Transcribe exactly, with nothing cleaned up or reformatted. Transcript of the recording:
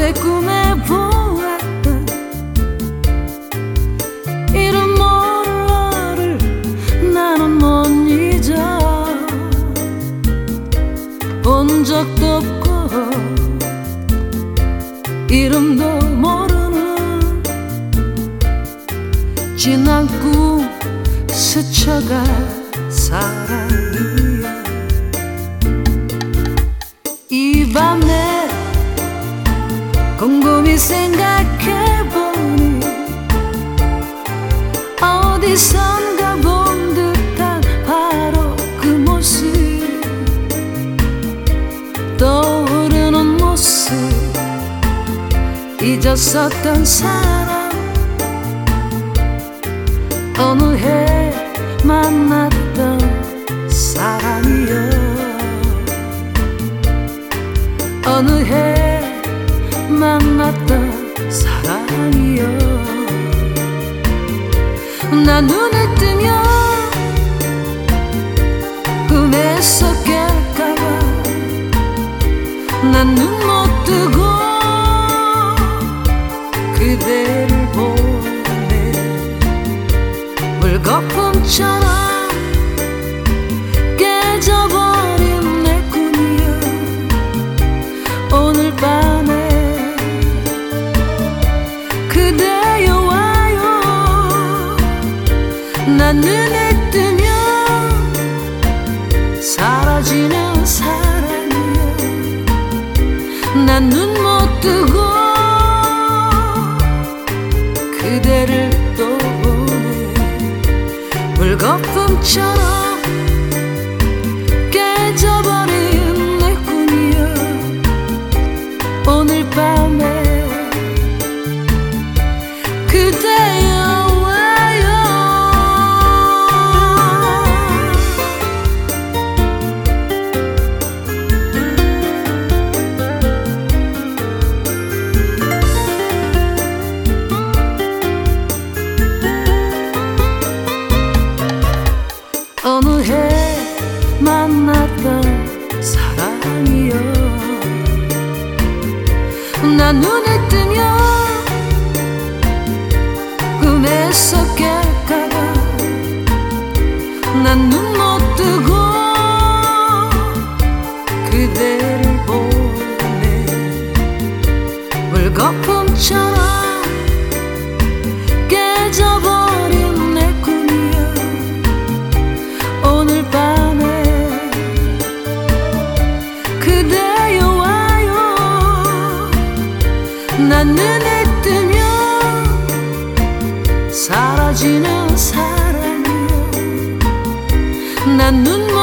어느새 꿈에 보았던 이런 너를 나는 못 잊어. 본 적도 없고 이름도 모르는 지난 꿈 스쳐가 사랑이야. 이 밤에 곰곰이 생각해보니 어디선가 본 듯한 바로 그 모습, 떠오르는 모습, 잊었었던 사람, 어느 해 만났던 사람이여. 어느 해 만났던 사랑이여. 나 눈을 뜨면 꿈에서 깰까봐 난 눈 못 뜨고 그대를 보네. 물거품처럼 깨져버린 내 꿈이여. 오늘 밤에 그대여 와요. 난 눈을 뜨면 사라지는 사랑이여. 난 눈 못 뜨고 그대를 또 보네. 물거품처럼 깨져버린 내 꿈이여. 오늘 밤에 그대여 와요. 어느 해 만났던 사랑이여. 난 눈을 뜨면 꿈에서 깰까봐 난 눈 못 뜨고 그대를 보네. 물거품처럼 깨져버린 내 꿈이여. 오늘 밤에 그대여 와요. 난 눈을 뜨면 사라지는 사랑이여. 난 눈